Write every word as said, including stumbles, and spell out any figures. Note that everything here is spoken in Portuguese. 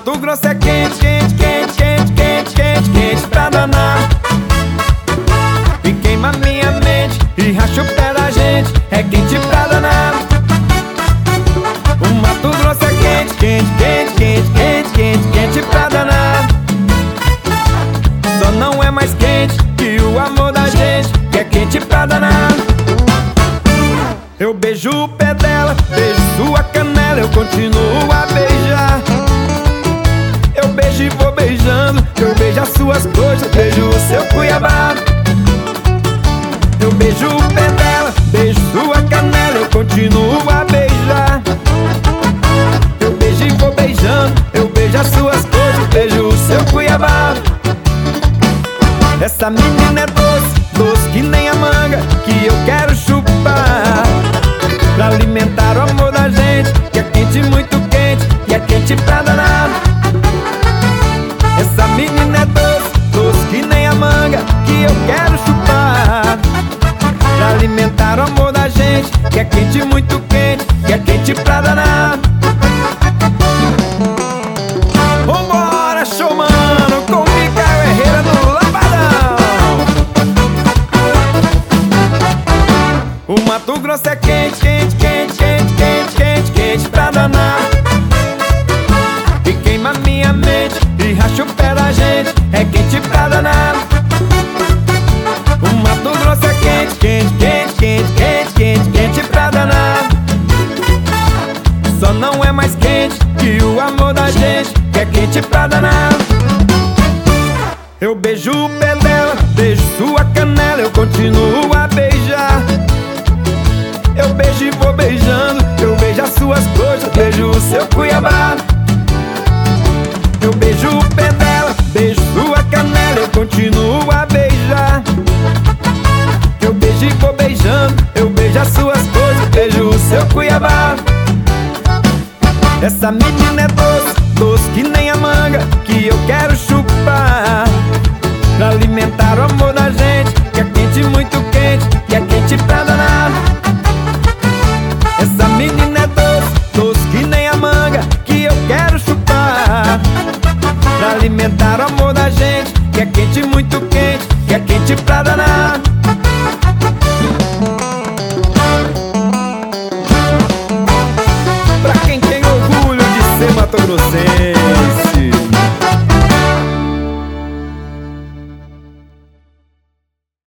Mato Grosso é quente, quente, quente, quente, quente, quente, quente pra danar. E queima minha mente e racha o pé da gente. É quente pra danar. O Mato Grosso é quente, quente, quente, quente, quente, quente, quente pra danar. Só não é mais quente que o amor da gente, que é quente pra danar. Eu beijo o pé dela, beijo sua canela, eu continuo a beijar. Eu beijo e vou beijando, eu beijo as suas coxas, beijo o seu Cuiabá. Eu beijo o pé dela, beijo sua canela, eu continuo a beijar. Eu beijo e vou beijando, eu beijo as suas coxas, beijo o seu Cuiabá. Essa menina é doce, doce que nem a manga, que eu quero chupar, pra alimentar o amor da gente, que é quente, muito quente, e é quente pra danar. Essa menina é doce, doce que nem a manga, que eu quero chupar, pra alimentar o amor da gente, que é quente, muito quente, que é quente pra danar. Vambora, show, mano, com Micael Herrera no Lavadão. O Mato Grosso é quente, quente, quente, quente, quente, quente, quente pra danar. E queima minha mente e racha o pé da gente, é quente pra danar. O Mato Grosso é quente, quente, quente, quente, quente, quente, quente pra danar. Só não é mais quente que o amor da gente, que é quente pra danar. Eu beijo o pé dela, beijo sua canela, eu continuo a beijar. Eu beijo e vou beijando, eu beijo as suas coxas, beijo o seu Cuiabá. Eu beijo o pé dela, beijo sua canela, eu continuo a beijar. Eu beijo e vou beijando, eu beijo as suas coxas, beijo o seu Cuiabá. Essa menina é doce, doce que nem a manga, que eu quero chupar, pra alimentar o amor da gente, que é quente, muito quente, que é quente pra danar. Essa menina é doce, doce que nem a manga, que eu quero chupar, pra alimentar o amor da gente, que é quente, muito quente, que é quente pra danar. Pra quem tem orgulho de ser matogrossense.